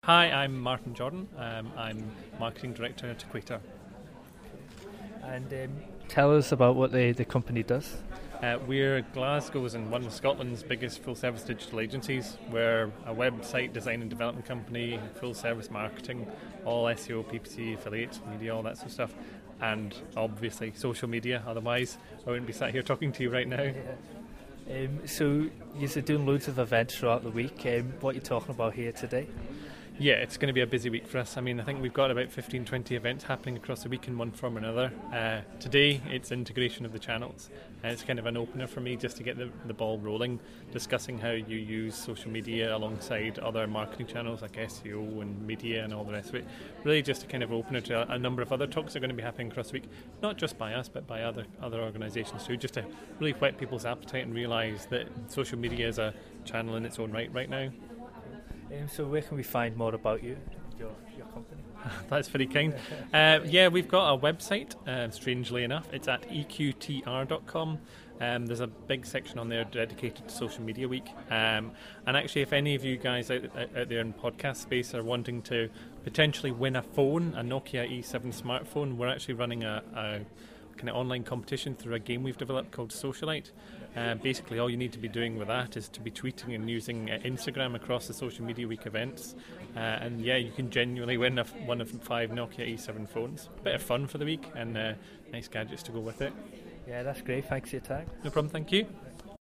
Hi, I'm Martin Jordan. I'm Marketing Director at Equator. And tell us about what the company does. We're Glasgow's and one of Scotland's biggest full-service digital agencies. We're a website design and development company, full-service marketing, all SEO, PPC, affiliate, media, all that sort of stuff, and obviously social media. Otherwise, I wouldn't be sat here talking to you right now. So you're doing loads of events throughout the week. What are you talking about here today? Yeah, it's going to be a busy week for us. I mean, I think we've got about 15, 20 events happening across the week in one form or another. Today, it's integration of the channels. It's kind of an opener for me just to get the ball rolling, discussing how you use social media alongside other marketing channels like SEO and media and all the rest of it. Really just a kind of opener to a number of other talks that are going to be happening across the week, not just by us, but by other organisations too, just to really whet people's appetite and realise that social media is a channel in its own right now. So where can we find more about you, your company? That's very kind. We've got a website, strangely enough. It's at eqtr.com. There's a big section on there dedicated to Social Media Week. And actually, if any of you guys out there in podcast space are wanting to potentially win a phone, a Nokia E7 smartphone, we're actually running a kind of online competition through a game we've developed called Socialite. Basically, all you need to be doing with that is to be tweeting and using Instagram across the Social Media Week events. You can genuinely win one of 5 Nokia E7 phones. Bit of fun for the week and nice gadgets to go with it. Yeah, that's great. Thanks for your time. No problem, thank you.